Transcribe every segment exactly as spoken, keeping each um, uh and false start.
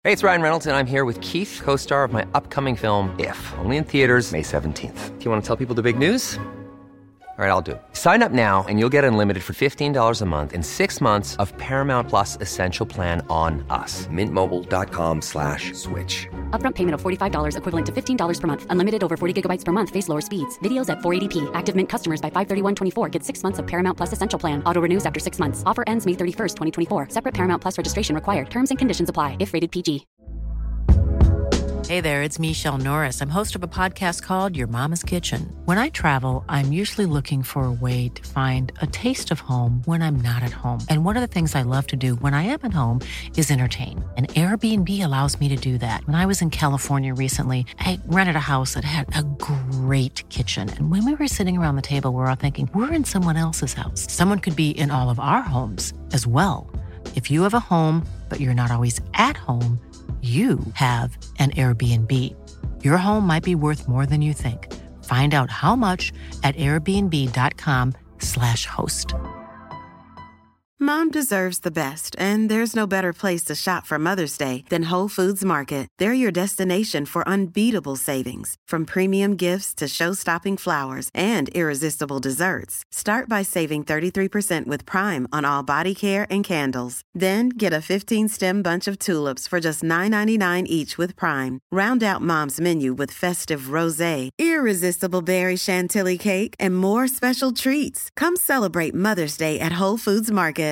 Hey, it's Ryan Reynolds, and I'm here with Keith, co-star of my upcoming film, If, only in theaters May seventeenth. Do you want to tell people the big news? All right, I'll do it. Sign up now and you'll get unlimited for fifteen dollars a month and six months of Paramount Plus Essential Plan on us. Mint Mobile dot com slash switch. Upfront payment of forty-five dollars equivalent to fifteen dollars per month. Unlimited over forty gigabytes per month. Face lower speeds. Videos at four eighty p. Active Mint customers by five thirty-one twenty-four get six months of Paramount Plus Essential Plan. Auto renews after six months. Offer ends May thirty-first, twenty twenty-four. Separate Paramount Plus registration required. Terms and conditions apply if rated P G. Hey there, it's Michelle Norris. I'm host of a podcast called Your Mama's Kitchen. When I travel, I'm usually looking for a way to find a taste of home when I'm not at home. And one of the things I love to do when I am at home is entertain. And Airbnb allows me to do that. When I was in California recently, I rented a house that had a great kitchen. And when we were sitting around the table, we were all thinking, we're in someone else's house. Someone could be in all of our homes as well. If you have a home, but you're not always at home, you have an Airbnb. Your home might be worth more than you think. Find out how much at airbnb.com slash host. Mom deserves the best, and there's no better place to shop for Mother's Day than Whole Foods Market. They're your destination for unbeatable savings, from premium gifts to show-stopping flowers and irresistible desserts. Start by saving thirty-three percent with Prime on all body care and candles. Then get a fifteen-stem bunch of tulips for just nine ninety-nine each with Prime. Round out Mom's menu with festive rosé, irresistible berry chantilly cake, and more special treats. Come celebrate Mother's Day at Whole Foods Market.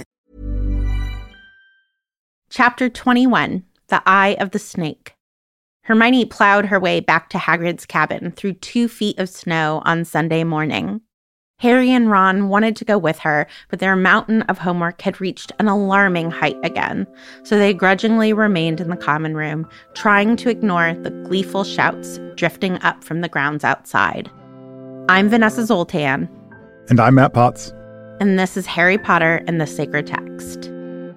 Chapter twenty-one, The Eye of the Snake. Hermione plowed her way back to Hagrid's cabin through two feet of snow on Sunday morning. Harry and Ron wanted to go with her, but their mountain of homework had reached an alarming height again, so they grudgingly remained in the common room, trying to ignore the gleeful shouts drifting up from the grounds outside. I'm Vanessa Zoltan. And I'm Matt Potts. And this is Harry Potter and the Sacred Text.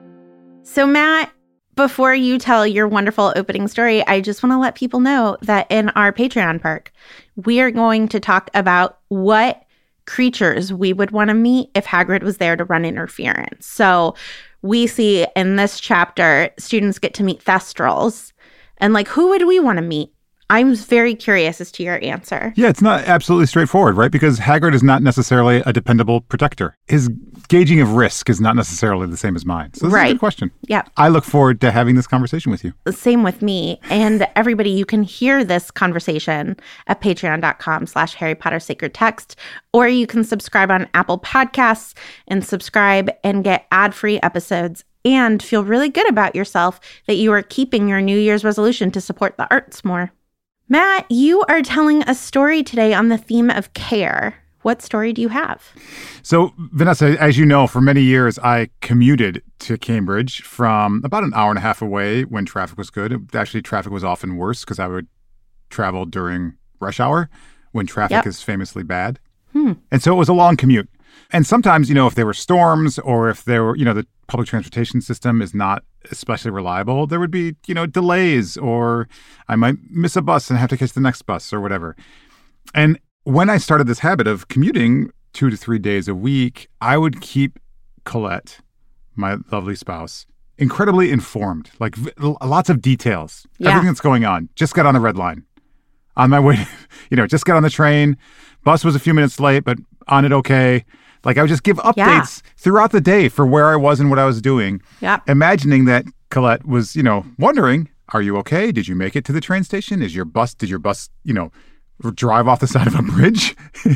So, Matt, before you tell your wonderful opening story, I just want to let people know that in our Patreon perk, we are going to talk about what creatures we would want to meet if Hagrid was there to run interference. So we see in this chapter, students get to meet Thestrals. And, like, who would we want to meet? I'm very curious as to your answer. Yeah, it's not absolutely straightforward, right? Because Hagrid is not necessarily a dependable protector. His gauging of risk is not necessarily the same as mine. So this right. is a good question. Yeah. I look forward to having this conversation with you. Same with me. And everybody, you can hear this conversation at patreon.com slash Harry Potter Sacred Text, or you can subscribe on Apple Podcasts and subscribe and get ad-free episodes and feel really good about yourself that you are keeping your New Year's resolution to support the arts more. Matt, you are telling a story today on the theme of care. What story do you have? So, Vanessa, as you know, for many years, I commuted to Cambridge from about an hour and a half away when traffic was good. Actually, traffic was often worse because I would travel during rush hour when traffic yep. is famously bad. Hmm. And so it was a long commute. And sometimes, you know, if there were storms or if there were, you know, the public transportation system is not especially reliable, there would be, you know, delays, or I might miss a bus and have to catch the next bus or whatever. And when I started this habit of commuting two to three days a week, I would keep Colette, my lovely spouse, incredibly informed, like v- lots of details, yeah. everything that's going on. Just got on the red line. On my way, you know, just got on the train. Bus was a few minutes late, but on it okay. Like, I would just give updates yeah. throughout the day for where I was and what I was doing. Yep. Imagining that Colette was, you know, wondering, are you okay? Did you make it to the train station? Is your bus, did your bus, you know, drive off the side of a bridge?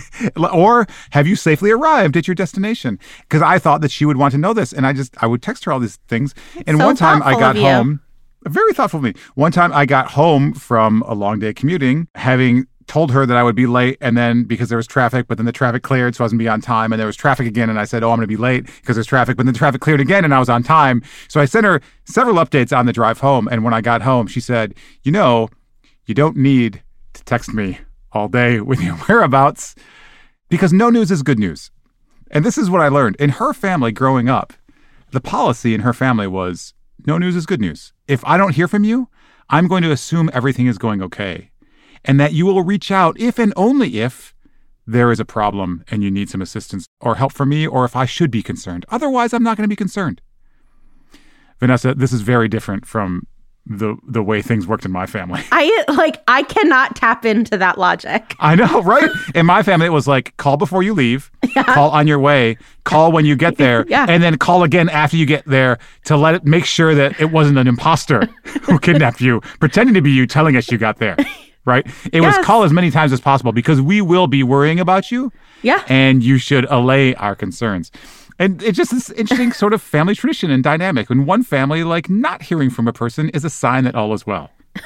Or have you safely arrived at your destination? Because I thought that she would want to know this. And I just, I would text her all these things. It's and so one time I got of home, very thoughtful of me. One time I got home from a long day commuting, having told her that I would be late, and then because there was traffic, but then the traffic cleared, so I wasn't be on time, and there was traffic again, and I said, oh, I'm going to be late because there's traffic, but then the traffic cleared again, and I was on time. So I sent her several updates on the drive home, and when I got home, she said, you know, you don't need to text me all day with your whereabouts, because no news is good news. And this is what I learned. In her family growing up, the policy in her family was, no news is good news. If I don't hear from you, I'm going to assume everything is going okay. And that you will reach out if and only if there is a problem and you need some assistance or help from me, or if I should be concerned. Otherwise, I'm not going to be concerned. Vanessa, this is very different from the the way things worked in my family. I like I cannot tap into that logic. I know, right? In my family, it was like call before you leave, Yeah. call on your way, call when you get there, Yeah. and then call again after you get there to let it make sure that it wasn't an imposter who kidnapped you, pretending to be you, telling us you got there. Right? It Yes. was call as many times as possible because we will be worrying about you. Yeah. And you should allay our concerns. And it's just this interesting sort of family tradition and dynamic. In one family, like not hearing from a person is a sign that all is well.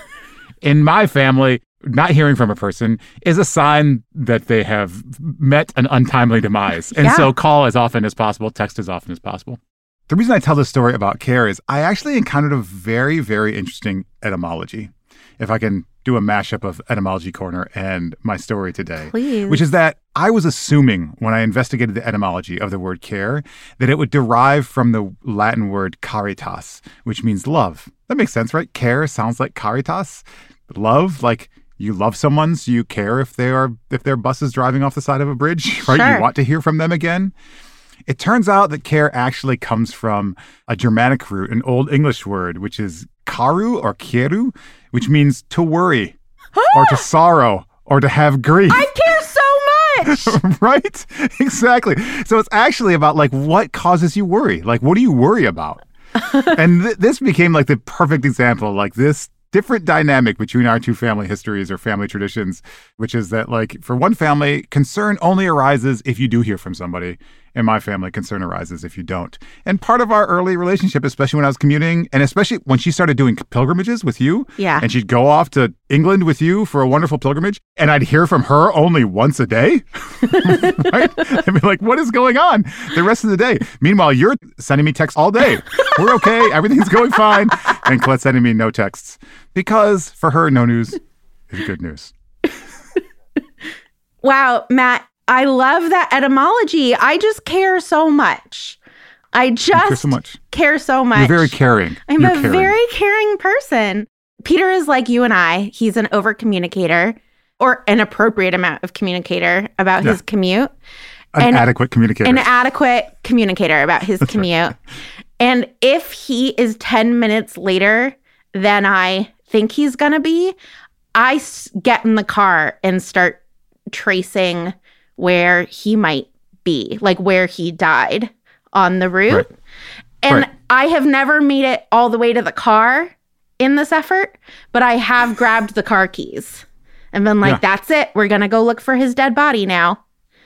In my family, not hearing from a person is a sign that they have met an untimely demise. And Yeah. so call as often as possible, text as often as possible. The reason I tell this story about care is I actually encountered a very, very interesting etymology. If I can do a mashup of Etymology Corner and my story today. Please. Which is that I was assuming when I investigated the etymology of the word care that it would derive from the Latin word caritas, which means love. That makes sense, right? Care sounds like caritas. Love, like you love someone, so you care if they are if their bus is driving off the side of a bridge, right? Sure. You want to hear from them again. It turns out that care actually comes from a Germanic root, an Old English word, which is karu or kieru, which means to worry or to sorrow or to have grief. I care so much. Right? Exactly. So it's actually about like what causes you worry? Like what do you worry about? And th- this became like the perfect example, like this different dynamic between our two family histories or family traditions, which is that like for one family, concern only arises if you do hear from somebody. In my family, concern arises if you don't. And part of our early relationship, especially when I was commuting, and especially when she started doing pilgrimages with you, Yeah. and she'd go off to England with you for a wonderful pilgrimage, and I'd hear from her only once a day, right? I'd be like, what is going on the rest of the day? Meanwhile, you're sending me texts all day. We're okay. Everything's going fine. And Colette's sending me no texts because for her, no news is good news. Wow, Matt, I love that etymology. I just care so much. I just care so much. care so much. You're very caring. I'm You're a caring. very caring person. Peter is like you and I. He's an over communicator or an appropriate amount of communicator about Yeah. his commute. An and adequate communicator. An adequate communicator about his That's commute. right. And if he is ten minutes later than I think he's going to be, I s- get in the car and start tracing where he might be, like where he died on the route. Right. And Right. I have never made it all the way to the car in this effort, but I have grabbed the car keys and been like, Yeah. that's it. We're going to go look for his dead body now.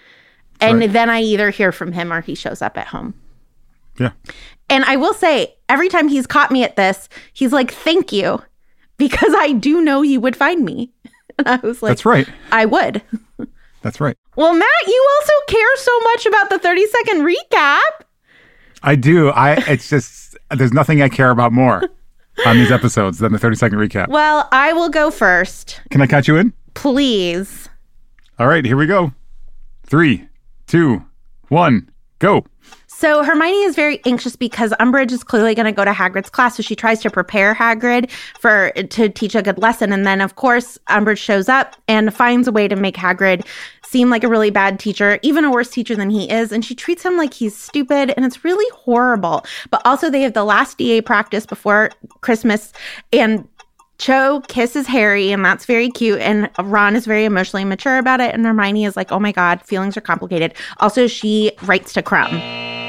And right. then I either hear from him or he shows up at home. Yeah. And I will say, every time he's caught me at this, he's like, thank you, because I do know you would find me. And I was like, That's right. I would. That's right. Well, Matt, you also care so much about the thirty second recap. I do. I. It's just, there's nothing I care about more on these episodes than the thirty second recap. Well, I will go first. Can I catch you in? Please. All right, here we go. Three, two, one, go. So Hermione is very anxious because Umbridge is clearly going to go to Hagrid's class, so she tries to prepare Hagrid for to teach a good lesson. And then, of course, Umbridge shows up and finds a way to make Hagrid seem like a really bad teacher, even a worse teacher than he is. And she treats him like he's stupid, and it's really horrible. But also, they have the last D A practice before Christmas, and Cho kisses Harry, and that's very cute. And Ron is very emotionally mature about it. And Hermione is like, oh my God, feelings are complicated. Also, she writes to Crumb.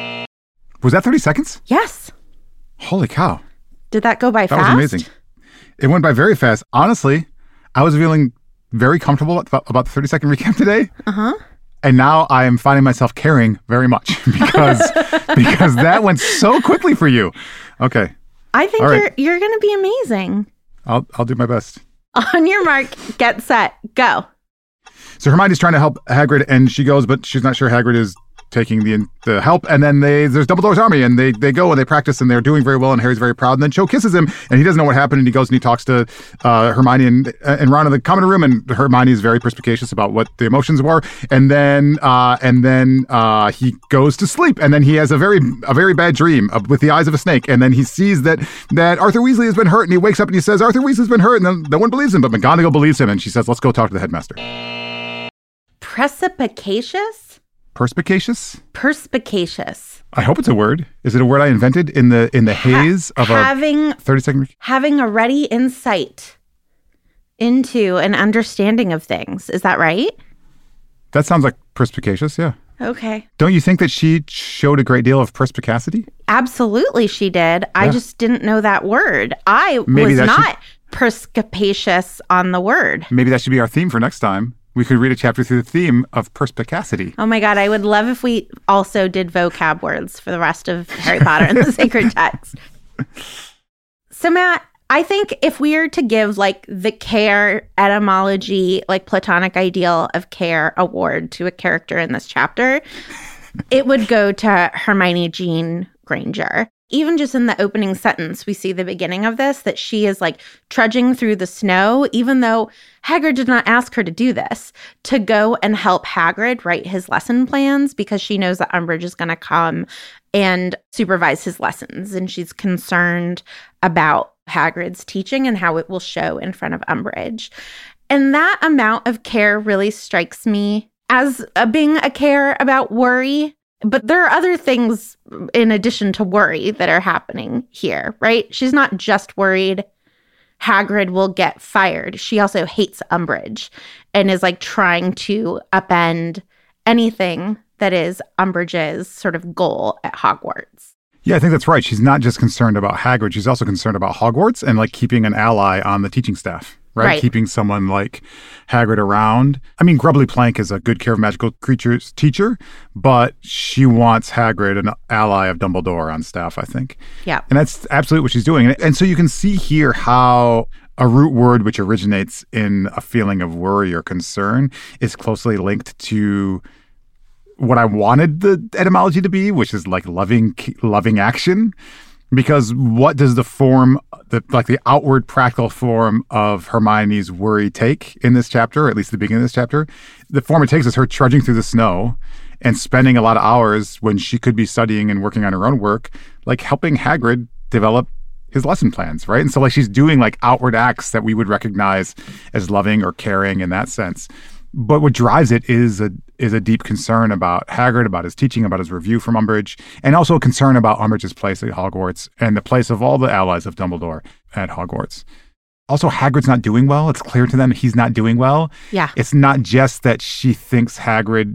Was that thirty seconds? Yes. Holy cow. Did that go by That fast? was amazing. It went by very fast. Honestly, I was feeling very comfortable about, about the thirty second recap today. Uh-huh. And now I am finding myself caring very much because because that went so quickly for you. Okay. I think All right. you're you're going to be amazing. I'll I'll do my best. On your mark, get set, go. So Hermione's trying to help Hagrid, and she goes, but she's not sure Hagrid is taking the the help. And then they there's Dumbledore's army, and they they go and they practice, and they're doing very well, and Harry's very proud. And then Cho kisses him, and he doesn't know what happened, and he goes and he talks to uh, Hermione and, and Ron in the common room, and Hermione is very perspicacious about what the emotions were. And then uh, and then uh, he goes to sleep, and then he has a very a very bad dream uh, with the eyes of a snake, and then he sees that that Arthur Weasley has been hurt, and he wakes up and he says Arthur Weasley's been hurt, and then no one believes him, but McGonagall believes him, and she says, let's go talk to the headmaster. Perspicacious? Perspicacious? Perspicacious. I hope it's a word. Is it a word I invented in the in the haze ha- of having, a thirty second? Having a ready insight into an understanding of things. Is that right? That sounds like perspicacious, yeah. Okay. Don't you think that she showed a great deal of perspicacity? Absolutely she did. Yeah. I just didn't know that word. I Maybe was not should, perspicacious on the word. Maybe that should be our theme for next time. We could read a chapter through the theme of perspicacity. Oh my God, I would love if we also did vocab words for the rest of Harry Potter and the Sacred Text. So Matt, I think if we are to give like the care etymology, like Platonic ideal of care award to a character in this chapter, it would go to Hermione Jean Granger. Even just in the opening sentence, we see the beginning of this, that she is like trudging through the snow, even though Hagrid did not ask her to do this, to go and help Hagrid write his lesson plans because she knows that Umbridge is going to come and supervise his lessons. And she's concerned about Hagrid's teaching and how it will show in front of Umbridge. And that amount of care really strikes me as a, being a care about worry. But there are other things in addition to worry that are happening here, right? She's not just worried Hagrid will get fired. She also hates Umbridge and is like trying to upend anything that is Umbridge's sort of goal at Hogwarts. Yeah, I think that's right. She's not just concerned about Hagrid. She's also concerned about Hogwarts and like keeping an ally on the teaching staff. Right? right? Keeping someone like Hagrid around. I mean, Grubbly Plank is a good Care of Magical Creatures teacher, but she wants Hagrid, an ally of Dumbledore, on staff, I think. Yeah. And that's absolutely what she's doing. And, and so you can see here how a root word which originates in a feeling of worry or concern is closely linked to what I wanted the etymology to be, which is like loving, loving action. Because what does the form, the like the outward practical form of Hermione's worry take in this chapter, or at least the beginning of this chapter? The form it takes is her trudging through the snow and spending a lot of hours when she could be studying and working on her own work, like helping Hagrid develop his lesson plans, right? And so like she's doing like outward acts that we would recognize as loving or caring in that sense. But what drives it is a is a deep concern about Hagrid, about his teaching, about his review from Umbridge, and also a concern about Umbridge's place at Hogwarts and the place of all the allies of Dumbledore at Hogwarts. Also, Hagrid's not doing well. It's clear to them he's not doing well. Yeah. It's not just that she thinks Hagrid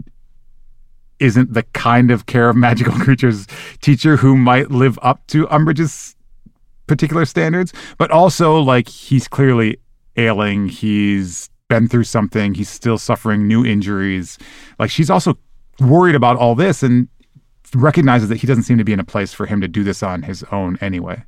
isn't the kind of Care of Magical Creatures teacher who might live up to Umbridge's particular standards, but also like he's clearly ailing. He's been through something. He's still suffering new injuries. Like she's also worried about all this and recognizes that he doesn't seem to be in a place for him to do this on his own anyway.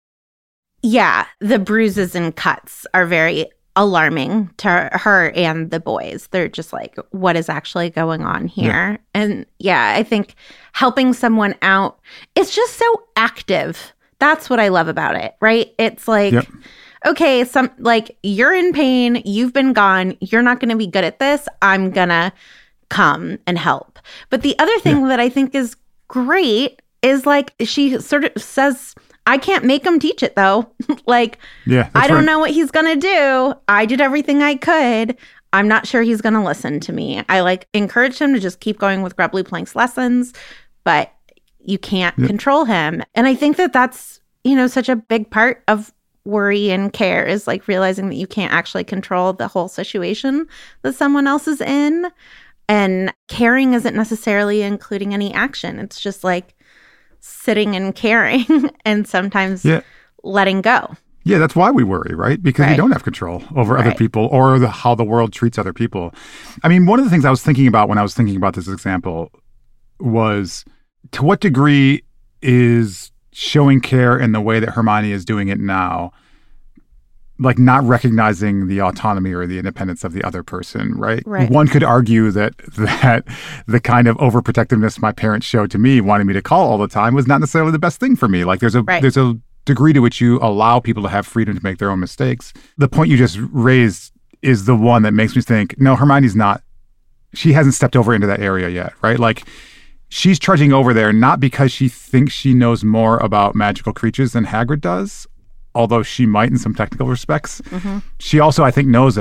Yeah, the bruises and cuts are very alarming to her and the boys. They're just like, what is actually going on here? Yeah. And yeah, I think helping someone out, it's just so active. That's what I love about it, right? It's like, yep. Okay, some like you're in pain, you've been gone, you're not going to be good at this, I'm going to come and help. But the other thing yeah. that I think is great is like she sort of says, I can't make him teach it though. like, yeah, I don't right. know what he's going to do. I did everything I could. I'm not sure he's going to listen to me. I like encouraged him to just keep going with Grubbly Plank's lessons, but you can't yeah. control him. And I think that that's, you know, such a big part of worry and care is like realizing that you can't actually control the whole situation that someone else is in. And caring isn't necessarily including any action. It's just like sitting and caring and sometimes yeah. letting go. Yeah, that's why we worry, right? Because right. we don't have control over right. other people or the, how the world treats other people. I mean, one of the things I was thinking about when I was thinking about this example was to what degree is showing care in the way that Hermione is doing it now, like not recognizing the autonomy or the independence of the other person, right? Right. One could argue that that the kind of overprotectiveness my parents showed to me, wanting me to call all the time, was not necessarily the best thing for me. Like there's a right. there's a degree to which you allow people to have freedom to make their own mistakes. The point you just raised is the one that makes me think, no, Hermione's not, she hasn't stepped over into that area yet, right? Like she's trudging over there not because she thinks she knows more about magical creatures than Hagrid does, although she might in some technical respects. Mm-hmm. She also, I think, knows that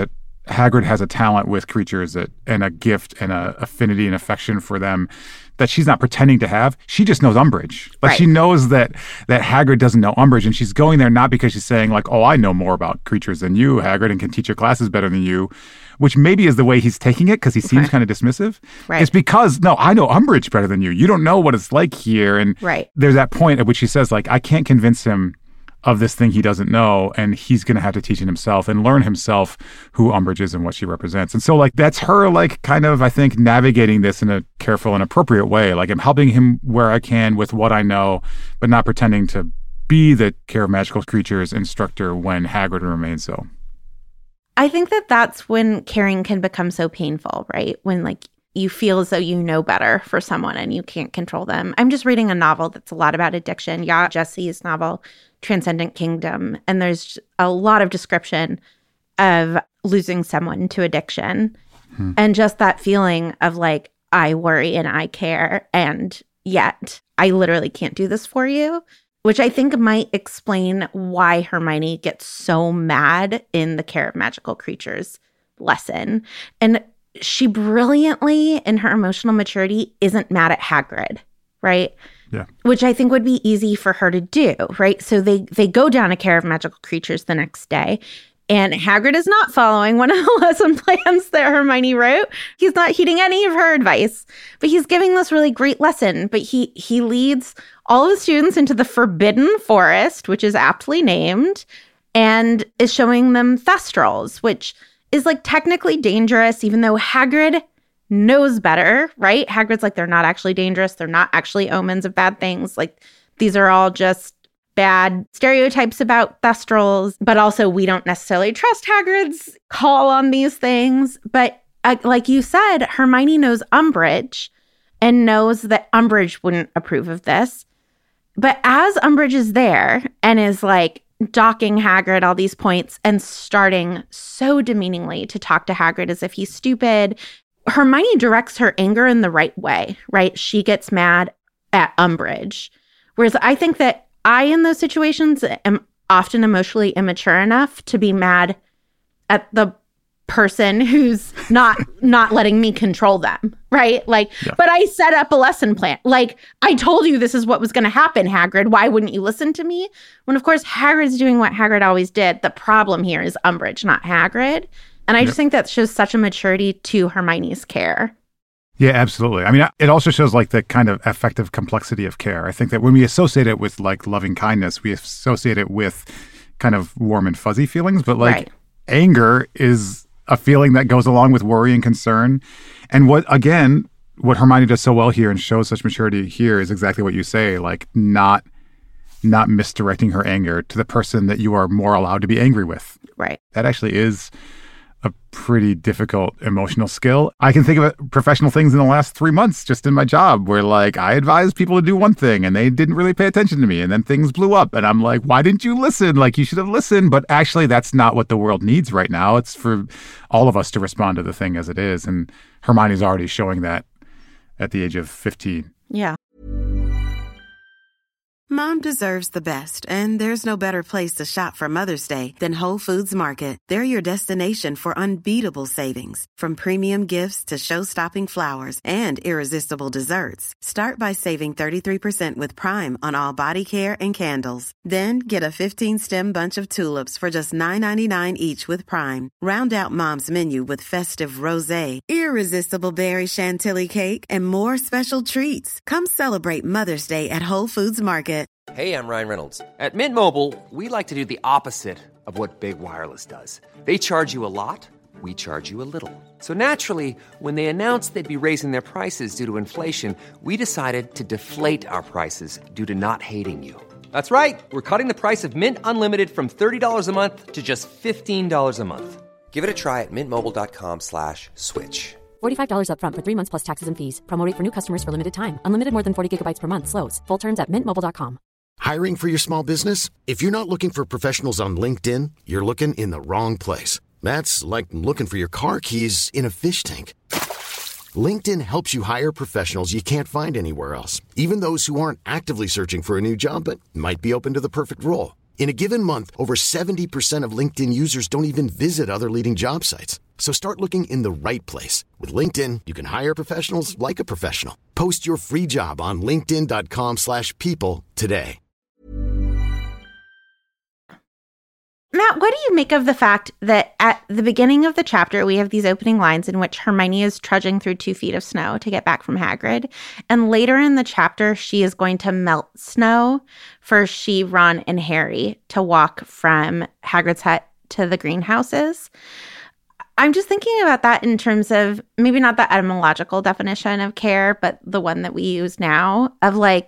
Hagrid has a talent with creatures that, and a gift and a affinity and affection for them that she's not pretending to have. She just knows Umbridge. Like Right. she knows that that Hagrid doesn't know Umbridge, and she's going there not because she's saying like, oh, I know more about creatures than you, Hagrid, and can teach your classes better than you, which maybe is the way he's taking it because he seems Okay. kind of dismissive. Right. It's because, no, I know Umbridge better than you. You don't know what it's like here. And Right. there's that point at which she says like, I can't convince him of this thing he doesn't know, and he's going to have to teach it himself and learn himself who Umbridge is and what she represents. And so, like, that's her, like, kind of, I think, navigating this in a careful and appropriate way. Like, I'm helping him where I can with what I know, but not pretending to be the Care of Magical Creatures instructor when Hagrid remains so. I think that that's when caring can become so painful, right? When, like, you feel as though you know better for someone and you can't control them. I'm just reading a novel that's a lot about addiction. Yeah, Jesse's novel, Transcendent Kingdom. And there's a lot of description of losing someone to addiction. Hmm. And just that feeling of like, I worry and I care, and yet I literally can't do this for you, which I think might explain why Hermione gets so mad in the Care of Magical Creatures lesson. And she brilliantly, in her emotional maturity, isn't mad at Hagrid, right? Yeah. Which I think would be easy for her to do, right? So they they go down a Care of Magical Creatures the next day, and Hagrid is not following one of the lesson plans that Hermione wrote. He's not heeding any of her advice, but he's giving this really great lesson. But he he leads all of the students into the Forbidden Forest, which is aptly named, and is showing them Thestrals, which is like technically dangerous, even though Hagrid knows better, right? Hagrid's like, they're not actually dangerous. They're not actually omens of bad things. Like, these are all just bad stereotypes about Thestrals, but also we don't necessarily trust Hagrid's call on these things. But uh, like you said, Hermione knows Umbridge and knows that Umbridge wouldn't approve of this. But as Umbridge is there and is like docking Hagrid all these points and starting so demeaningly to talk to Hagrid as if he's stupid, Hermione directs her anger in the right way, right? She gets mad at Umbridge. Whereas I think that I, in those situations, am often emotionally immature enough to be mad at the person who's not not letting me control them, right? Like, yeah. But I set up a lesson plan. Like, I told you this is what was going to happen, Hagrid. Why wouldn't you listen to me? When, of course, Hagrid's doing what Hagrid always did. The problem here is Umbridge, not Hagrid. And I yep. just think that shows such a maturity to Hermione's care. Yeah, absolutely. I mean, it also shows like the kind of affective complexity of care. I think that when we associate it with like loving kindness, we associate it with kind of warm and fuzzy feelings. But like right. anger is a feeling that goes along with worry and concern. And what, again, what Hermione does so well here and shows such maturity here is exactly what you say, like not not misdirecting her anger to the person that you are more allowed to be angry with. Right. That actually is a pretty difficult emotional skill. I can think of professional things in the last three months just in my job where like I advised people to do one thing and they didn't really pay attention to me and then things blew up and I'm like, why didn't you listen? Like you should have listened. But actually that's not what the world needs right now. It's for all of us to respond to the thing as it is. And Hermione's already showing that at the age of fifteen. Yeah. Mom deserves the best, and there's no better place to shop for Mother's Day than Whole Foods Market. They're your destination for unbeatable savings, from premium gifts to show-stopping flowers and irresistible desserts. Start by saving thirty-three percent with Prime on all body care and candles. Then get a fifteen-stem bunch of tulips for just nine ninety-nine each with Prime. Round out Mom's menu with festive rosé, irresistible berry chantilly cake, and more special treats. Come celebrate Mother's Day at Whole Foods Market. Hey, I'm Ryan Reynolds. At Mint Mobile, we like to do the opposite of what Big Wireless does. They charge you a lot, we charge you a little. So naturally, when they announced they'd be raising their prices due to inflation, we decided to deflate our prices due to not hating you. That's right. We're cutting the price of Mint Unlimited from thirty dollars a month to just fifteen dollars a month. Give it a try at mintmobile.com slash switch. forty-five dollars up front for three months plus taxes and fees. Promo rate for new customers for limited time. Unlimited more than forty gigabytes per month slows. Full terms at mint mobile dot com. Hiring for your small business? If you're not looking for professionals on LinkedIn, you're looking in the wrong place. That's like looking for your car keys in a fish tank. LinkedIn helps you hire professionals you can't find anywhere else, even those who aren't actively searching for a new job but might be open to the perfect role. In a given month, over seventy percent of LinkedIn users don't even visit other leading job sites. So start looking in the right place. With LinkedIn, you can hire professionals like a professional. Post your free job on linkedin.com slash people today. Matt, what do you make of the fact that at the beginning of the chapter, we have these opening lines in which Hermione is trudging through two feet of snow to get back from Hagrid. And later in the chapter, she is going to melt snow for she, Ron, and Harry to walk from Hagrid's hut to the greenhouses. I'm just thinking about that in terms of maybe not the etymological definition of care, but the one that we use now of like,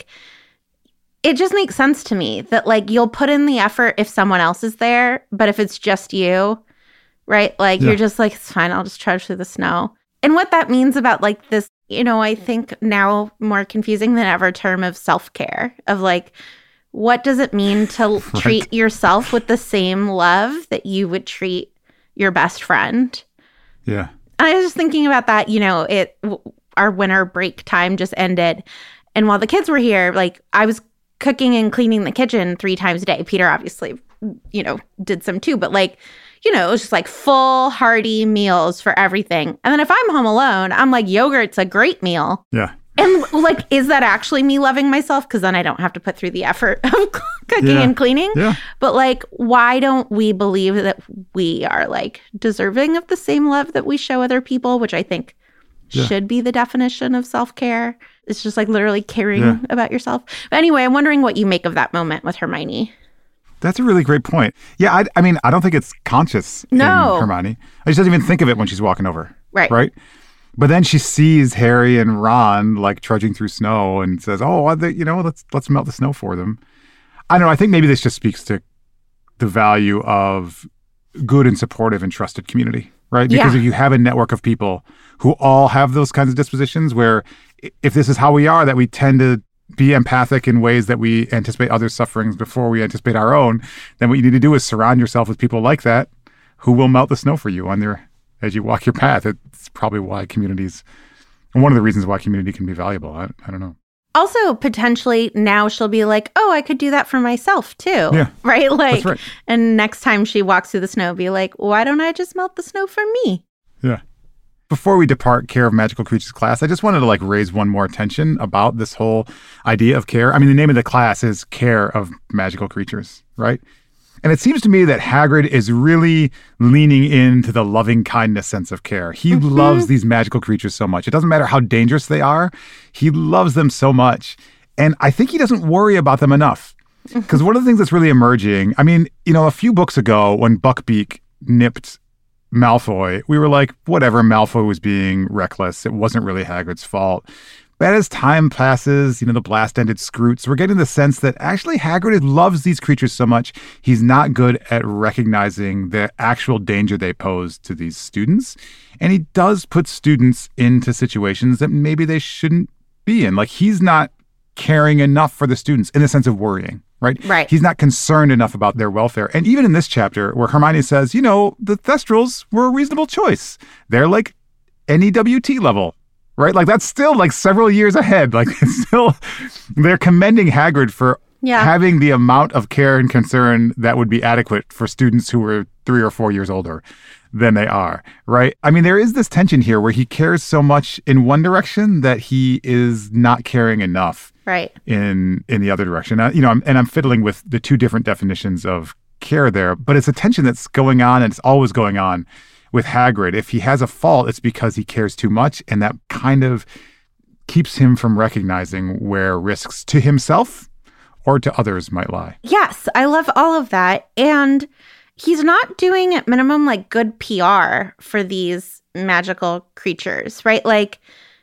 it just makes sense to me that like you'll put in the effort if someone else is there, but if it's just you, right? Like yeah. You're just like, it's fine, I'll just trudge through the snow. And what that means about like this, you know, I think now more confusing than ever term of self-care, of like, what does it mean to right. treat yourself with the same love that you would treat your best friend? Yeah. I was just thinking about that, you know, it our winter break time just ended. And while the kids were here, like I was cooking and cleaning the kitchen three times a day. Peter obviously, you know, did some too, but like, you know, it was just like full hearty meals for everything. And then if I'm home alone, I'm like, yogurt's a great meal. Yeah. And like, is that actually me loving myself? Because then I don't have to put through the effort of cooking yeah. and cleaning. Yeah. But like, why don't we believe that we are like deserving of the same love that we show other people, which I think yeah. should be the definition of self-care. It's just like literally caring yeah. about yourself. But anyway, I'm wondering what you make of that moment with Hermione. That's a really great point. Yeah, I, I mean, I don't think it's conscious no. in Hermione. She doesn't even think of it when she's walking over. Right. Right? But then she sees Harry and Ron like trudging through snow and says, oh, they, you know, let's let's melt the snow for them. I don't know. I think maybe this just speaks to the value of good and supportive and trusted community, right? Because yeah. if you have a network of people who all have those kinds of dispositions where if this is how we are, that we tend to be empathic in ways that we anticipate others' sufferings before we anticipate our own, then what you need to do is surround yourself with people like that who will melt the snow for you on their, as you walk your path. It's probably why communities, and one of the reasons why community can be valuable. I, I don't know. Also, potentially now she'll be like, oh, I could do that for myself too. Yeah. Right? Like, that's right. And next time she walks through the snow, be like, why don't I just melt the snow for me? Yeah. Before we depart Care of Magical Creatures class, I just wanted to like raise one more attention about this whole idea of care. I mean, the name of the class is Care of Magical Creatures, right? And it seems to me that Hagrid is really leaning into the loving kindness sense of care. He mm-hmm. loves these magical creatures so much. It doesn't matter how dangerous they are. He loves them so much. And I think he doesn't worry about them enough. Because one of the things that's really emerging, I mean, you know, a few books ago when Buckbeak nipped Malfoy, we were like, whatever, Malfoy was being reckless. It wasn't really Hagrid's fault. But as time passes, you know, the blast-ended Scroots, we're getting the sense that actually Hagrid loves these creatures so much, he's not good at recognizing the actual danger they pose to these students. And he does put students into situations that maybe they shouldn't be in. Like, he's not caring enough for the students in the sense of worrying. Right? Right. He's not concerned enough about their welfare. And even in this chapter where Hermione says, you know, the Thestrals were a reasonable choice. They're like N E W T level, right? Like that's still like several years ahead. Like it's still, they're commending Hagrid for yeah. having the amount of care and concern that would be adequate for students who were three or four years older than they are, right? I mean, there is this tension here where he cares so much in one direction that he is not caring enough right in in the other direction. Uh, you know, I'm, and I'm fiddling with the two different definitions of care there, but it's a tension that's going on and it's always going on with Hagrid. If he has a fault, it's because he cares too much, and that kind of keeps him from recognizing where risks to himself or to others might lie. Yes, I love all of that. And he's not doing at minimum like good P R for these magical creatures, right? Like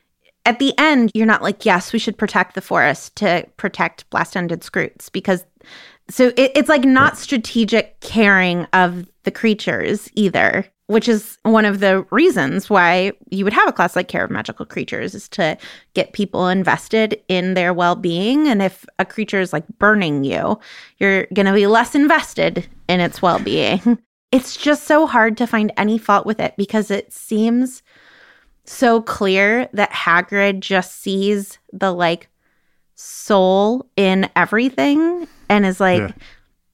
at the end, you're not like, yes, we should protect the forest to protect blast-ended Scroots, because so it, it's like not strategic caring of the creatures either, which is one of the reasons why you would have a class like Care of Magical Creatures, is to get people invested in their well-being. And if a creature is like burning you, you're going to be less invested in its well-being. It's just so hard to find any fault with it because it seems so clear that Hagrid just sees the like soul in everything and is like, yeah.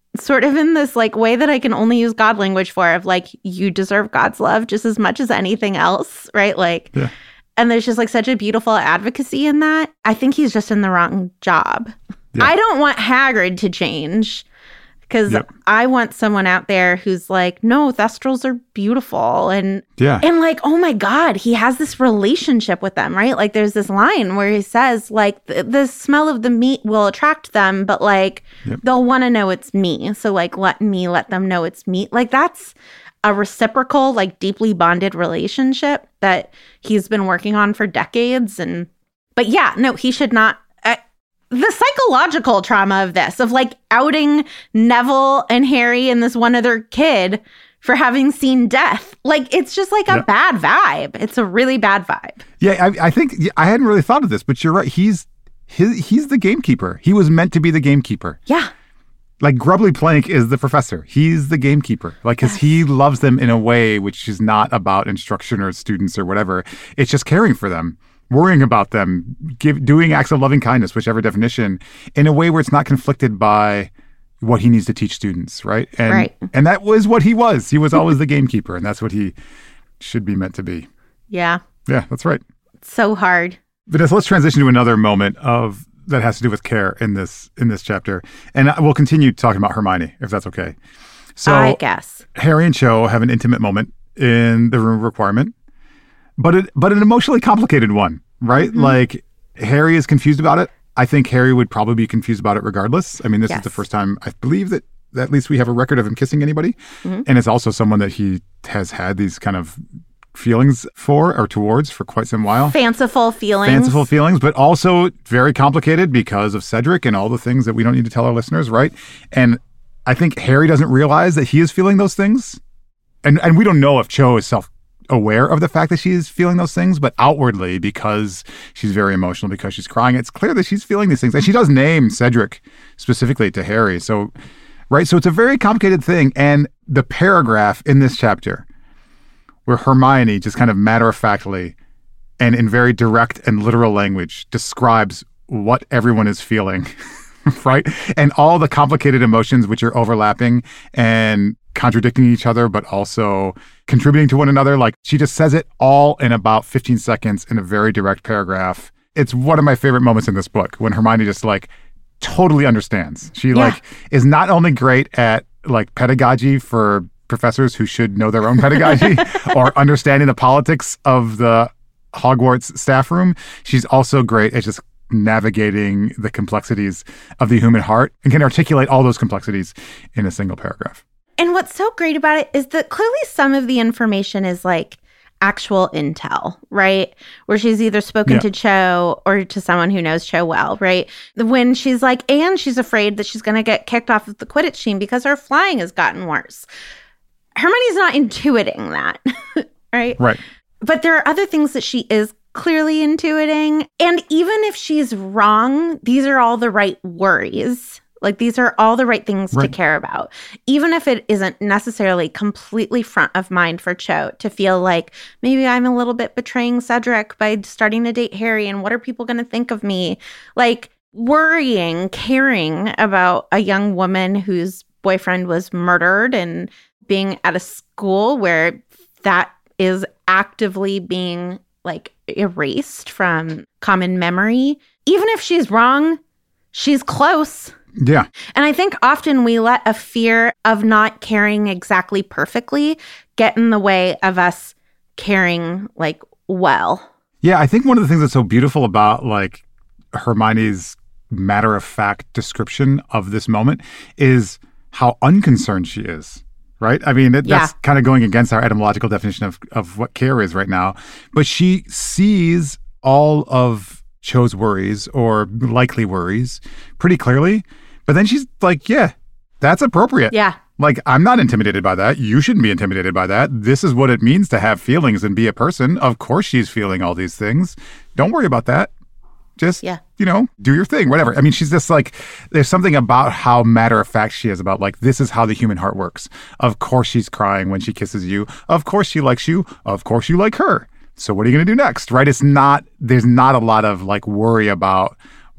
sort of in this like way that I can only use God language for, of like, you deserve God's love just as much as anything else, right? Like, yeah. And there's just like such a beautiful advocacy in that. I think he's just in the wrong job. Yeah. I don't want Hagrid to change, because yep. I want someone out there who's like, no, Thestrals are beautiful. And, yeah. and like, oh my God, he has this relationship with them, right? Like there's this line where he says like, the, the smell of the meat will attract them, but like, yep. they'll want to know it's me. So like, let me let them know it's me. Like that's a reciprocal, like deeply bonded relationship that he's been working on for decades. And, but yeah, no, he should not. Uh, the psychological trauma of this, of like outing Neville and Harry and this one other kid for having seen death. Like, it's just like a yeah. bad vibe. It's a really bad vibe. Yeah, I, I think I hadn't really thought of this, but you're right. He's his, he's the gamekeeper. He was meant to be the gamekeeper. Yeah. Like Grubbly Plank is the professor. He's the gamekeeper. Like, because yes. he loves them in a way which is not about instruction or students or whatever. It's just caring for them, worrying about them, give, doing acts of loving kindness, whichever definition, in a way where it's not conflicted by what he needs to teach students, right? And, right. And that was what he was. He was always the gamekeeper, and that's what he should be meant to be. Yeah. Yeah, that's right. It's so hard. Vanessa, let's transition to another moment of that has to do with care in this in this chapter. And we'll continue talking about Hermione, if that's okay. So I guess. Harry and Cho have an intimate moment in the room of requirement, but it, but an emotionally complicated one, right? Mm-hmm. Like, Harry is confused about it. I think Harry would probably be confused about it regardless. I mean, this yes. is the first time I believe that, that at least we have a record of him kissing anybody. Mm-hmm. And it's also someone that he has had these kind of feelings for or towards for quite some while. Fanciful feelings. Fanciful feelings, but also very complicated because of Cedric and all the things that we don't need to tell our listeners, right? And I think Harry doesn't realize that he is feeling those things. And and we don't know if Cho is self-aware of the fact that she is feeling those things, but outwardly, because she's very emotional, because she's crying, it's clear that she's feeling these things. And she does name Cedric specifically to Harry. So, right? So it's a very complicated thing. And the paragraph in this chapter where Hermione just kind of matter-of-factly and in very direct and literal language describes what everyone is feeling, right? And all the complicated emotions which are overlapping and contradicting each other, but also contributing to one another. Like, she just says it all in about fifteen seconds in a very direct paragraph. It's one of my favorite moments in this book, when Hermione just like totally understands. She yeah. like is not only great at like pedagogy for professors who should know their own pedagogy or understanding the politics of the Hogwarts staff room. She's also great at just navigating the complexities of the human heart and can articulate all those complexities in a single paragraph. And what's so great about it is that clearly some of the information is like actual intel, right? Where she's either spoken yeah. to Cho or to someone who knows Cho well, right? When she's like, and she's afraid that she's going to get kicked off of the Quidditch team because her flying has gotten worse. Hermione's not intuiting that, right? Right. But there are other things that she is clearly intuiting. And even if she's wrong, these are all the right worries. Like, these are all the right things right. to care about. Even if it isn't necessarily completely front of mind for Cho to feel like, maybe I'm a little bit betraying Cedric by starting to date Harry, and what are people going to think of me? Like, worrying, caring about a young woman whose boyfriend was murdered and being at a school where that is actively being like erased from common memory. Even if she's wrong, she's close. Yeah. And I think often we let a fear of not caring exactly perfectly get in the way of us caring like well. Yeah, I think one of the things that's so beautiful about like Hermione's matter-of-fact description of this moment is how unconcerned she is. Right? I mean, it, yeah. that's kind of going against our etymological definition of, of what care is right now. But she sees all of Cho's worries or likely worries pretty clearly. But then she's like, yeah, that's appropriate. Yeah. Like, I'm not intimidated by that. You shouldn't be intimidated by that. This is what it means to have feelings and be a person. Of course she's feeling all these things. Don't worry about that. Just, yeah. you know, do your thing, whatever. I mean, she's just like, there's something about how matter-of-fact she is about, like, this is how the human heart works. Of course she's crying when she kisses you. Of course she likes you. Of course you like her. So what are you going to do next, right? It's not, there's not a lot of, like, worry about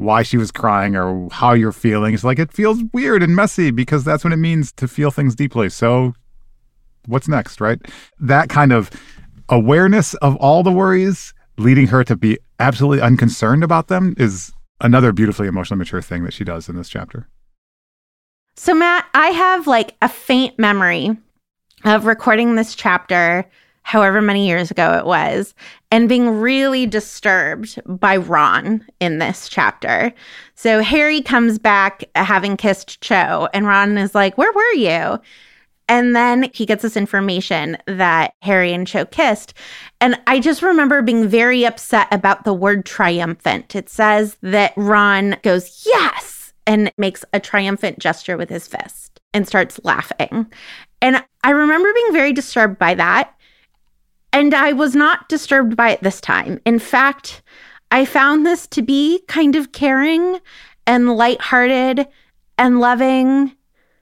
why she was crying or how you're feeling. It's like, it feels weird and messy because that's what it means to feel things deeply. So what's next, right? That kind of awareness of all the worries leading her to be absolutely unconcerned about them is another beautifully emotionally mature thing that she does in this chapter. So, Matt, I have like a faint memory of recording this chapter however many years ago it was, and being really disturbed by Ron in this chapter. So Harry comes back having kissed Cho, and Ron is like, where were you? And then he gets this information that Harry and Cho kissed. And I just remember being very upset about the word triumphant. It says that Ron goes, yes, and makes a triumphant gesture with his fist and starts laughing. And I remember being very disturbed by that. And I was not disturbed by it this time. In fact, I found this to be kind of caring and lighthearted and loving.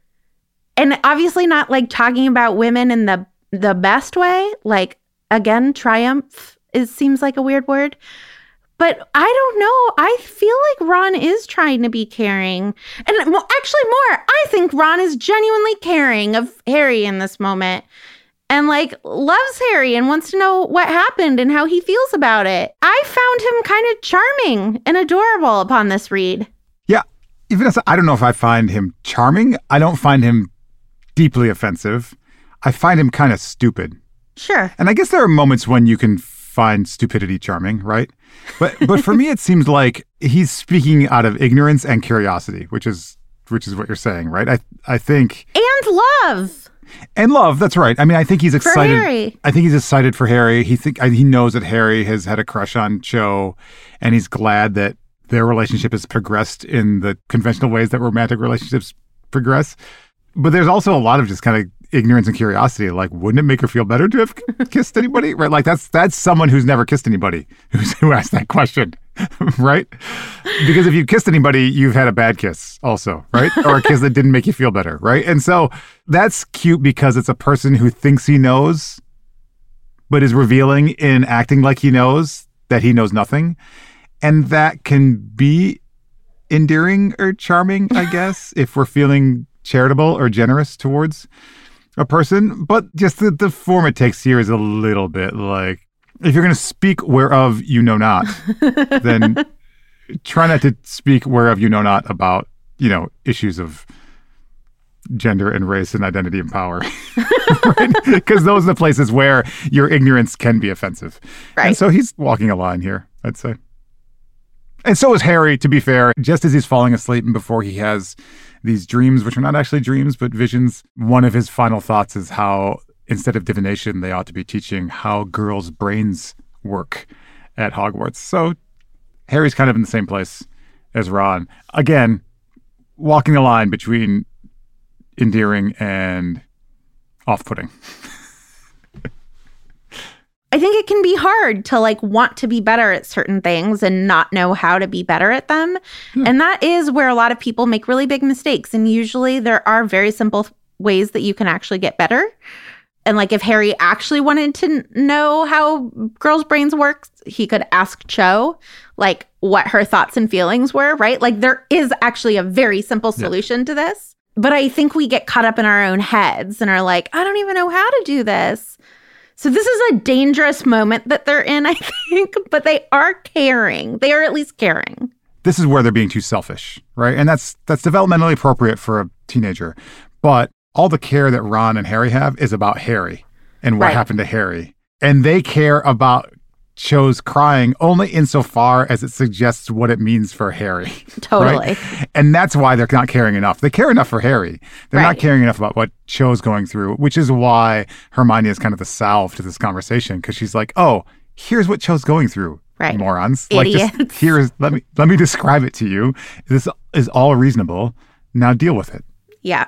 And obviously not like talking about women in the the best way. Like, again, triumph is seems like a weird word. But I don't know. I feel like Ron is trying to be caring. And actually more, I think Ron is genuinely caring of Harry in this moment. And like loves Harry and wants to know what happened and how he feels about it. I found him kind of charming and adorable upon this read. Yeah, even as I don't know if I find him charming. I don't find him deeply offensive. I find him kind of stupid. Sure. And I guess there are moments when you can find stupidity charming, right? But but for me, it seems like he's speaking out of ignorance and curiosity, which is which is what you're saying, right? I I think and love. And love, that's right. I mean, I think he's excited. For Harry. I think he's excited for Harry. He think he knows that Harry has had a crush on Cho, and he's glad that their relationship has progressed in the conventional ways that romantic relationships progress. But there's also a lot of just kind of ignorance and curiosity. Like, wouldn't it make her feel better to have kissed anybody? Right? Like, that's that's someone who's never kissed anybody who's, who asked that question, right? Because if you kissed anybody, you've had a bad kiss also, right? Or a kiss that didn't make you feel better, right? And so that's cute because it's a person who thinks he knows, but is revealing in acting like he knows that he knows nothing. And that can be endearing or charming, I guess, if we're feeling charitable or generous towards a person. But just the, the form it takes here is a little bit like, if you're going to speak whereof you know not, then try not to speak whereof you know not about, you know, issues of gender and race and identity and power. Right? Because those are the places where your ignorance can be offensive. Right. And so he's walking a line here, I'd say. And so is Harry, to be fair. Just as he's falling asleep and before he has these dreams, which are not actually dreams, but visions, one of his final thoughts is how, instead of divination, they ought to be teaching how girls' brains work at Hogwarts. So Harry's kind of in the same place as Ron. Again, walking the line between endearing and off-putting. I think it can be hard to like want to be better at certain things and not know how to be better at them. Hmm. And that is where a lot of people make really big mistakes. And usually there are very simple ways that you can actually get better. And like if Harry actually wanted to know how girls' brains work, he could ask Cho like what her thoughts and feelings were, right? Like there is actually a very simple solution yeah. to this. But I think we get caught up in our own heads and are like, I don't even know how to do this. So this is a dangerous moment that they're in, I think, but they are caring. They are at least caring. This is where they're being too selfish, right? And that's that's developmentally appropriate for a teenager. But all the care that Ron and Harry have is about Harry and what right. happened to Harry. And they care about Cho's crying only insofar as it suggests what it means for Harry. Totally. Right? And that's why they're not caring enough. They care enough for Harry. They're right. not caring enough about what Cho's going through, which is why Hermione is kind of the salve to this conversation, because she's like, oh, here's what Cho's going through, right. morons. Idiots. Like, just here's, let me, let me describe it to you. This is all reasonable. Now deal with it. Yeah.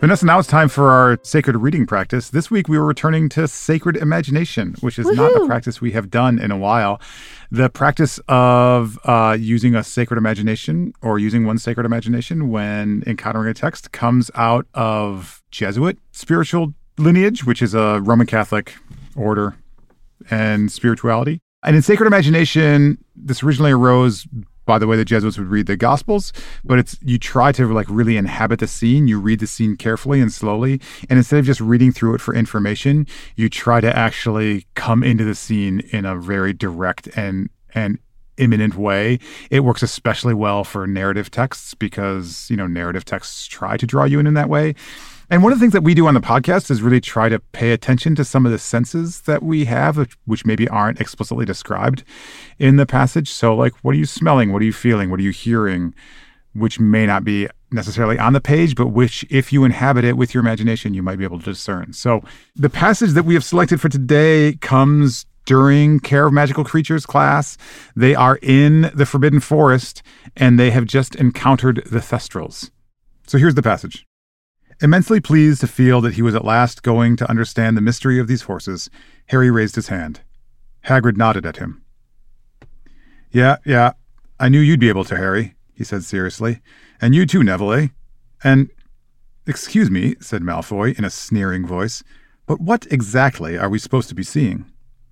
Vanessa, now it's time for our sacred reading practice. This week we were returning to sacred imagination, which is Woo-hoo! Not a practice we have done in a while. The practice of uh, using a sacred imagination or using one's sacred imagination when encountering a text comes out of Jesuit spiritual lineage, which is a Roman Catholic order and spirituality. And in sacred imagination, this originally arose by the way the Jesuits would read the Gospels, but it's you try to like really inhabit the scene. You read the scene carefully and slowly, and instead of just reading through it for information, you try to actually come into the scene in a very direct and and imminent way. It works especially well for narrative texts because, you know, narrative texts try to draw you in in that way. And one of the things that we do on the podcast is really try to pay attention to some of the senses that we have, which maybe aren't explicitly described in the passage. So like, what are you smelling? What are you feeling? What are you hearing? Which may not be necessarily on the page, but which, if you inhabit it with your imagination, you might be able to discern. So the passage that we have selected for today comes during Care of Magical Creatures class. They are in the Forbidden Forest, and they have just encountered the Thestrals. So here's the passage. Immensely pleased to feel that he was at last going to understand the mystery of these horses, Harry raised his hand. Hagrid nodded at him. Yeah, yeah, I knew you'd be able to, Harry, he said seriously. And you too, Neville, eh? And, excuse me, said Malfoy in a sneering voice, but what exactly are we supposed to be seeing?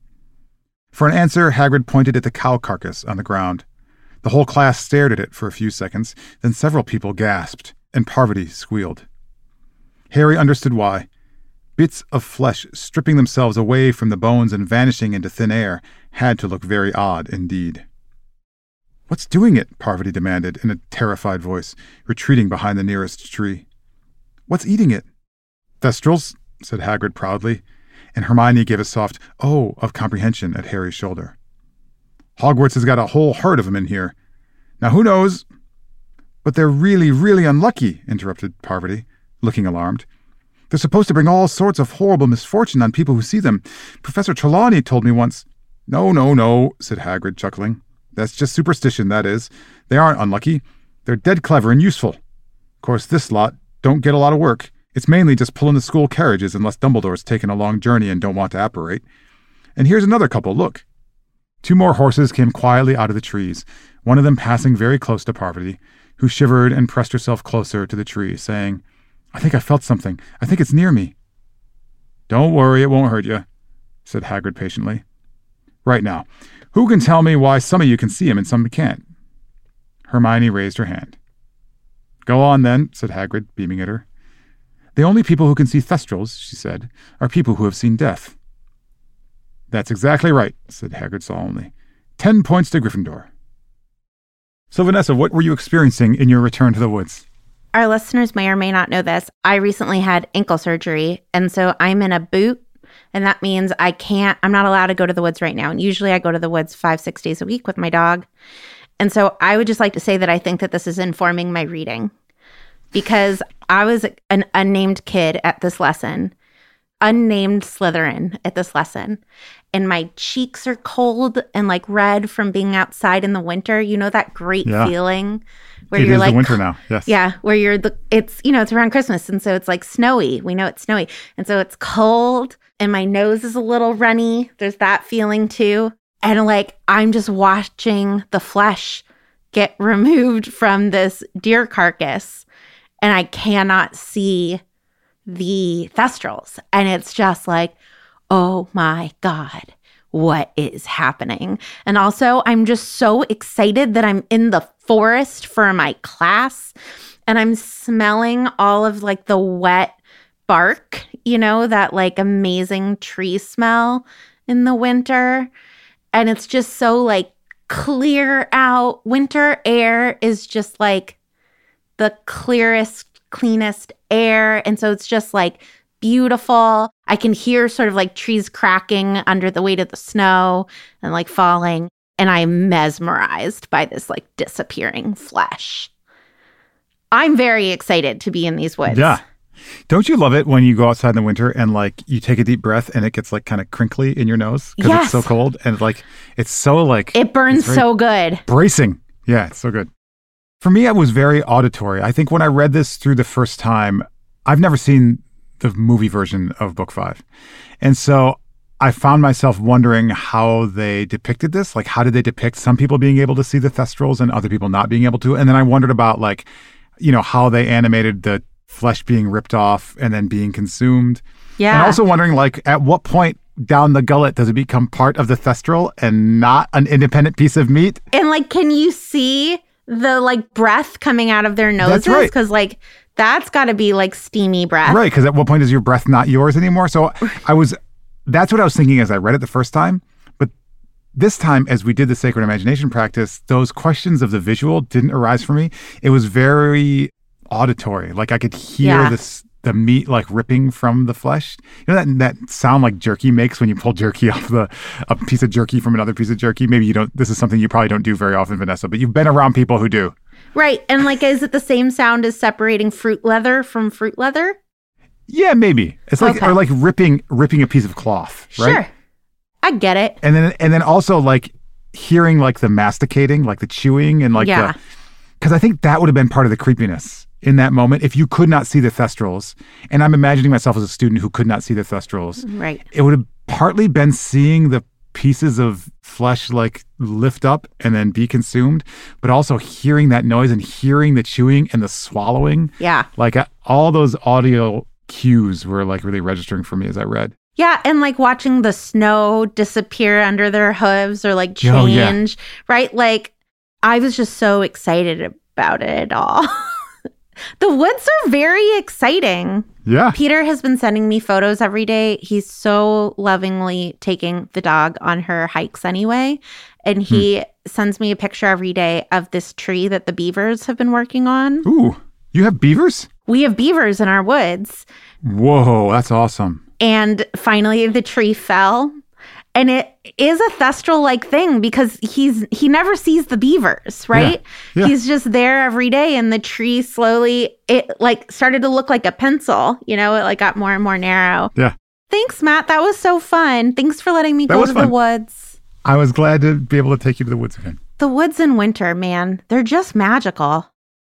For an answer, Hagrid pointed at the cow carcass on the ground. The whole class stared at it for a few seconds, then several people gasped, and Parvati squealed. Harry understood why. Bits of flesh stripping themselves away from the bones and vanishing into thin air had to look very odd indeed. What's doing it? Parvati demanded in a terrified voice, retreating behind the nearest tree. What's eating it? Thestrals, said Hagrid proudly, and Hermione gave a soft oh of comprehension at Harry's shoulder. Hogwarts has got a whole herd of them in here. Now who knows? But they're really, really unlucky, interrupted Parvati, looking alarmed. They're supposed to bring all sorts of horrible misfortune on people who see them. Professor Trelawney told me once. No, no, no, said Hagrid, chuckling. That's just superstition, that is. They aren't unlucky. They're dead clever and useful. Of course, this lot don't get a lot of work. It's mainly just pulling the school carriages unless Dumbledore's taken a long journey and don't want to apparate. And here's another couple, look. Two more horses came quietly out of the trees, one of them passing very close to Parvati, who shivered and pressed herself closer to the tree, saying, I think I felt something. I think it's near me. Don't worry, it won't hurt you, said Hagrid patiently. Right now, who can tell me why some of you can see him and some can't? Hermione raised her hand. Go on then, said Hagrid, beaming at her. The only people who can see Thestrals, she said, are people who have seen death. That's exactly right, said Hagrid solemnly. Ten points to Gryffindor. So, Vanessa, what were you experiencing in your return to the woods? Our listeners may or may not know this. I recently had ankle surgery, and so I'm in a boot, and that means I can't, I'm not allowed to go to the woods right now. And usually I go to the woods five, six days a week with my dog. And so I would just like to say that I think that this is informing my reading, because I was an unnamed kid at this lesson, unnamed Slytherin at this lesson, and my cheeks are cold and like red from being outside in the winter. You know that great yeah. feeling where it you're is like the winter now. Yes. Yeah, where you're the it's you know it's around Christmas, and so it's like snowy. We know it's snowy, and so it's cold, and my nose is a little runny. There's that feeling too, and like I'm just watching the flesh get removed from this deer carcass, and I cannot see the Thestrals, and it's just like, oh my God, what is happening? And also, I'm just so excited that I'm in the forest for my class, and I'm smelling all of like the wet bark, you know, that like amazing tree smell in the winter. And it's just so like clear out. Winter air is just like the clearest, cleanest air. And so it's just like beautiful. I can hear sort of like trees cracking under the weight of the snow and like falling. And I'm mesmerized by this like disappearing flesh. I'm very excited to be in these woods. Yeah. Don't you love it when you go outside in the winter and like you take a deep breath and it gets like kind of crinkly in your nose because yes. it's so cold and like it's so like it burns so good. Bracing. Yeah, it's so good. For me, it was very auditory. I think when I read this through the first time, I've never seen the movie version of Book Five. And so I found myself wondering how they depicted this. Like, how did they depict some people being able to see the Thestrals and other people not being able to? And then I wondered about, like, you know, how they animated the flesh being ripped off and then being consumed. Yeah. And also wondering, like, at what point down the gullet does it become part of the Thestral and not an independent piece of meat? And, like, can you see the, like, breath coming out of their noses? That's right. Because, like, that's got to be, like, steamy breath. Right, because at what point is your breath not yours anymore? So I was, that's what I was thinking as I read it the first time. But this time, as we did the Sacred Imagination practice, those questions of the visual didn't arise for me. It was very auditory. Like, I could hear Yeah. this, the meat, like, ripping from the flesh. You know that that sound like jerky makes when you pull jerky off the a piece of jerky from another piece of jerky? Maybe you don't, this is something you probably don't do very often, Vanessa, but you've been around people who do. Right. And, like, is it the same sound as separating fruit leather from fruit leather? Yeah, maybe. It's like, Okay. or like ripping ripping a piece of cloth, right? Sure. I get it. And then and then also, like, hearing, like, the masticating, like the chewing and, like, Yeah. the, because I think that would have been part of the creepiness in that moment if you could not see the Thestrals. And I'm imagining myself as a student who could not see the Thestrals. Right. It would have partly been seeing the pieces of flesh, like, lift up and then be consumed, but also hearing that noise and hearing the chewing and the swallowing. Yeah. Like, uh, all those audio cues were, like, really registering for me as I read. Yeah, and, like, watching the snow disappear under their hooves or, like, change, Oh, yeah. right? Like, I was just so excited about it all. The woods are very exciting. Yeah. Peter has been sending me photos every day. He's so lovingly taking the dog on her hikes anyway. And he Hmm. sends me a picture every day of this tree that the beavers have been working on. Ooh, you have beavers? We have beavers in our woods. Whoa, that's awesome. And finally the tree fell. And it is a Thestral-like thing because he's he never sees the beavers, right? Yeah. Yeah. He's just there every day, and the tree slowly, it like started to look like a pencil, you know, it like got more and more narrow. Yeah. Thanks, Matt. That was so fun. Thanks for letting me That go was to fun. the woods. I was glad to be able to take you to the woods again. The woods in winter, man, they're just magical.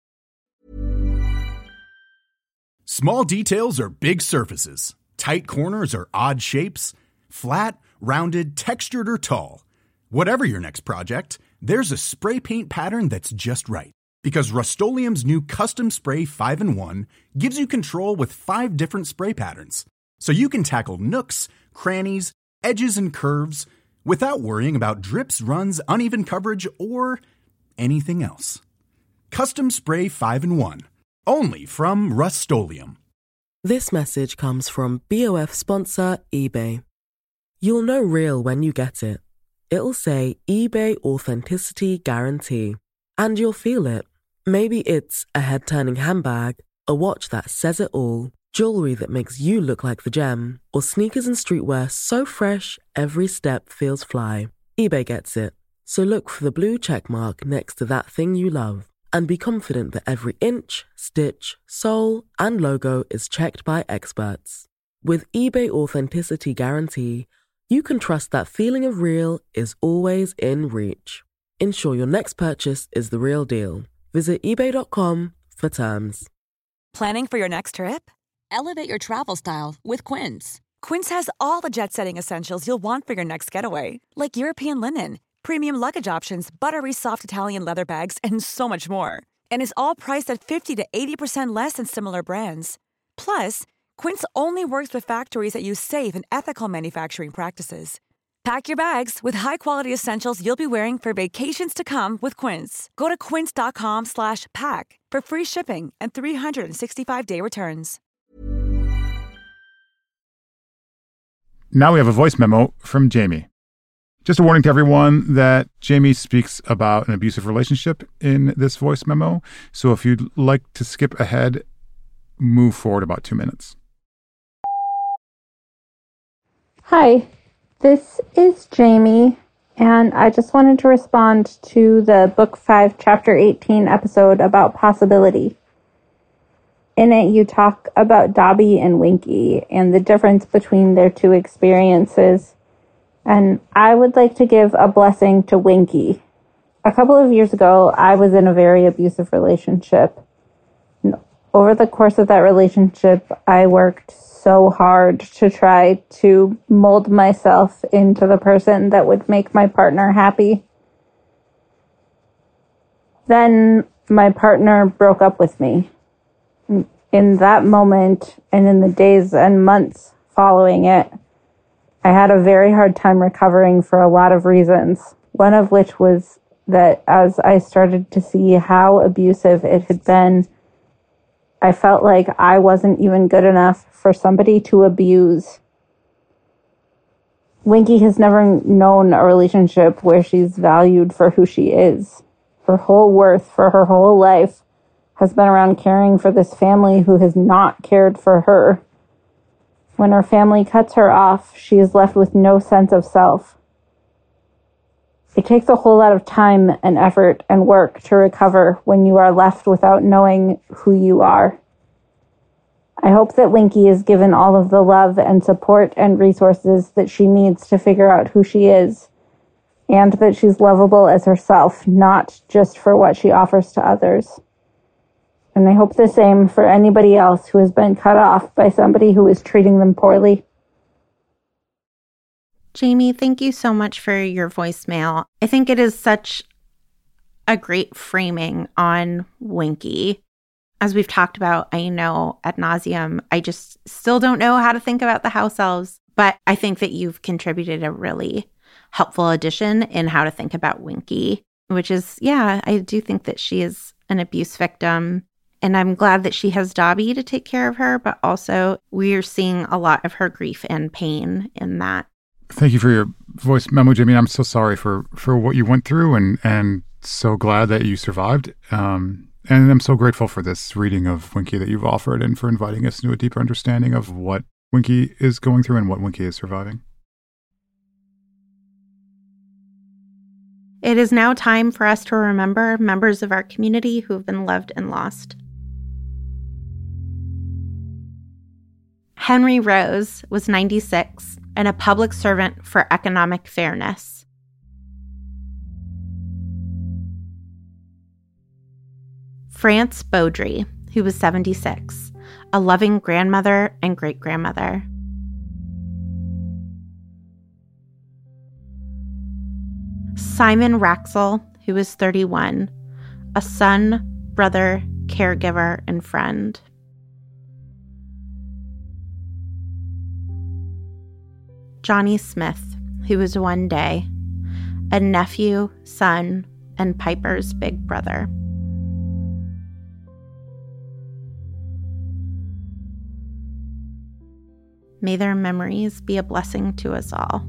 Small details are big surfaces. Tight corners are odd shapes. Flat, rounded, textured, or tall. Whatever your next project, there's a spray paint pattern that's just right. Because Rust-Oleum's new Custom Spray five in one gives you control with five different spray patterns. So you can tackle nooks, crannies, edges, and curves without worrying about drips, runs, uneven coverage, or anything else. Custom Spray five in one. Only from Rust-Oleum. This message comes from B O F sponsor eBay. You'll know real when you get it. It'll say eBay Authenticity Guarantee. And you'll feel it. Maybe it's a head-turning handbag, a watch that says it all, jewelry that makes you look like the gem, or sneakers and streetwear so fresh every step feels fly. eBay gets it. So look for the blue check mark next to that thing you love. And be confident that every inch, stitch, sole, and logo is checked by experts. With eBay Authenticity Guarantee, you can trust that feeling of real is always in reach. Ensure your next purchase is the real deal. Visit ebay dot com for terms. Planning for your next trip? Elevate your travel style with Quince. Quince has all the jet-setting essentials you'll want for your next getaway, like European linen, premium luggage options, buttery soft Italian leather bags, and so much more. And is all priced at fifty to eighty percent less than similar brands. Plus, Quince only works with factories that use safe and ethical manufacturing practices. Pack your bags with high-quality essentials you'll be wearing for vacations to come with Quince. Go to quince.com slash pack for free shipping and three sixty-five day returns. Now we have a voice memo from Jamie. Just a warning to everyone that Jamie speaks about an abusive relationship in this voice memo. So if you'd like to skip ahead, move forward about two minutes. Hi, this is Jamie, and I just wanted to respond to the Book five, Chapter eighteen episode about possibility. In it, you talk about Dobby and Winky and the difference between their two experiences. And I would like to give a blessing to Winky. A couple of years ago, I was in a very abusive relationship. over the course of that relationship, I worked so hard to try to mold myself into the person that would make my partner happy. Then my partner broke up with me. In that moment, and in the days and months following it, I had a very hard time recovering for a lot of reasons. One of which was that as I started to see how abusive it had been, I felt like I wasn't even good enough for somebody to abuse. Winky has never known a relationship where she's valued for who she is. Her whole worth for her whole life has been around caring for this family who has not cared for her. When her family cuts her off, she is left with no sense of self. It takes a whole lot of time and effort and work to recover when you are left without knowing who you are. I hope that Winky is given all of the love and support and resources that she needs to figure out who she is, and that she's lovable as herself, not just for what she offers to others. And I hope the same for anybody else who has been cut off by somebody who is treating them poorly. Jamie, thank you so much for your voicemail. I think it is such a great framing on Winky. As we've talked about, I know ad nauseum, I just still don't know how to think about the house elves, but I think that you've contributed a really helpful addition in how to think about Winky, which is, yeah, I do think that she is an abuse victim. And I'm glad that she has Dobby to take care of her, but also we're seeing a lot of her grief and pain in that. Thank you for your voice memo, Jamie. I'm so sorry for, for what you went through, and, and so glad that you survived. Um, and I'm so grateful for this reading of Winky that you've offered, and for inviting us into a deeper understanding of what Winky is going through and what Winky is surviving. It is now time for us to remember members of our community who have been loved and lost. Henry Rose was ninety-six and a public servant for economic fairness. France Beaudry, who was seventy-six, a loving grandmother and great-grandmother. Simon Raxel, who was thirty-one, a son, brother, caregiver, and friend. Johnny Smith, who was one day, a nephew, son, and Piper's big brother. May their memories be a blessing to us all.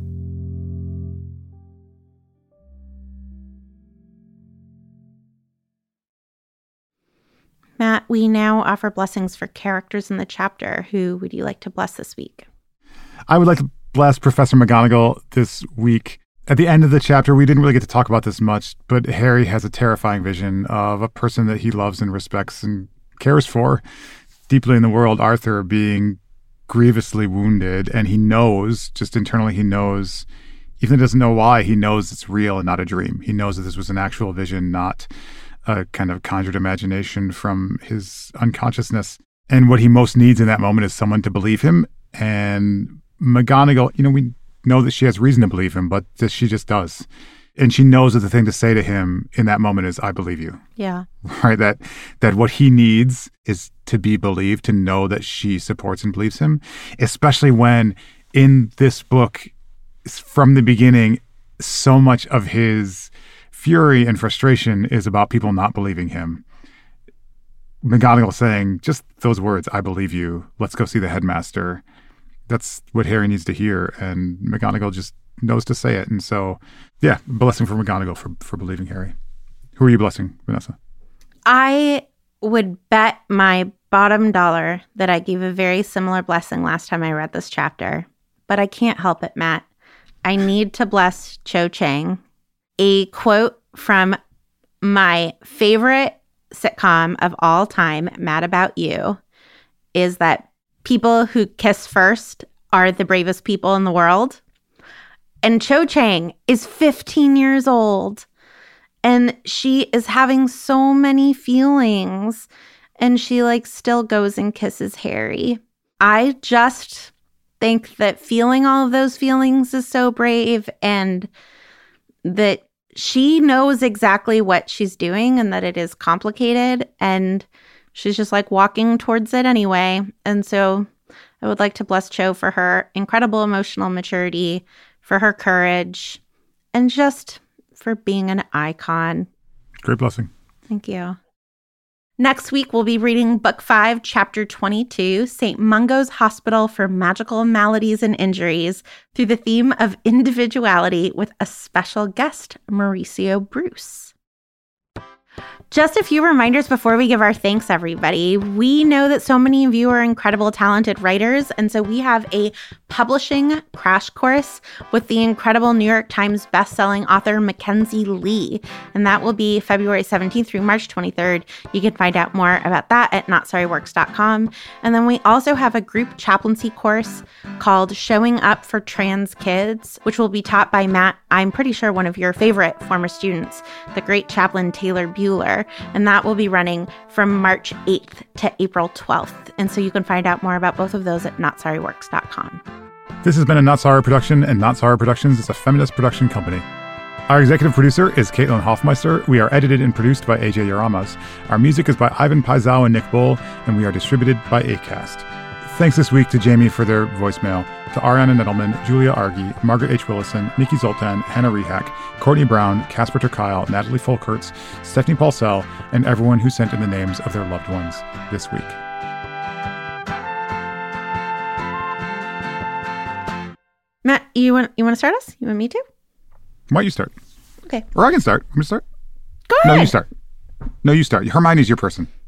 Matt, we now offer blessings for characters in the chapter. Who would you like to bless this week? I would like to bless Professor McGonagall this week. At the end of the chapter, we didn't really get to talk about this much, but Harry has a terrifying vision of a person that he loves and respects and cares for deeply in the world, Arthur, being grievously wounded. And he knows, just internally, he knows, even if he doesn't know why, he knows it's real and not a dream. He knows that this was an actual vision, not a kind of conjured imagination from his unconsciousness. And what he most needs in that moment is someone to believe him. And McGonagall, you know, we know that she has reason to believe him, but that she just does. And she knows that the thing to say to him in that moment is, I believe you. Yeah. Right? That that what he needs is to be believed, to know that she supports and believes him, especially when in this book, from the beginning, so much of his fury and frustration is about people not believing him. McGonagall saying, just those words, I believe you, let's go see the headmaster. That's what Harry needs to hear, and McGonagall just knows to say it. And so, yeah, blessing for McGonagall for, for believing Harry. Who are you blessing, Vanessa? I would bet my bottom dollar that I gave a very similar blessing last time I read this chapter, but I can't help it, Matt. I need to bless Cho Chang. A quote from my favorite sitcom of all time, Mad About You, is that people who kiss first are the bravest people in the world. And Cho Chang is fifteen years old, and she is having so many feelings And she like still goes and kisses Harry. I just think that feeling all of those feelings is so brave, and that she knows exactly what she's doing and that it is complicated, and she's just like walking towards it anyway. And so I would like to bless Cho for her incredible emotional maturity, for her courage, and just for being an icon. Great blessing. Thank you. Next week, we'll be reading Book five, Chapter twenty-two, Saint Mungo's Hospital for Magical Maladies and Injuries, through the theme of individuality with a special guest, Mauricio Bruce. Just a few reminders before we give our thanks, everybody. We know that so many of you are incredible, talented writers, and so we have a publishing crash course with the incredible New York Times bestselling author Mackenzie Lee, and that will be February seventeenth through March twenty-third. You can find out more about that at not sorry works dot com. And then we also have a group chaplaincy course called Showing Up for Trans Kids, which will be taught by Matt, I'm pretty sure one of your favorite former students, the great chaplain Taylor Bueller. And that will be running from March eighth to April twelfth. And so you can find out more about both of those at not sorry works dot com. This has been a Not Sorry production, and Not Sorry Productions is a feminist production company. Our executive producer is Caitlin Hoffmeister. We are edited and produced by A J Yaramas. Our music is by Ivan Paisau and Nick Bull, and we are distributed by Acast. Thanks this week to Jamie for their voicemail, to Ariana Nettleman, Julia Argy, Margaret H. Willison, Nikki Zoltan, Hannah Rehak, Courtney Brown, Casper Terkyle, Natalie Folkerts, Stephanie Paulsell, and everyone who sent in the names of their loved ones this week. Matt, you want you want to start us? You want me to? Why don't you start? Okay. Or I can start. I'm going to start. Go ahead. No, you start. No, you start. Hermione's your person.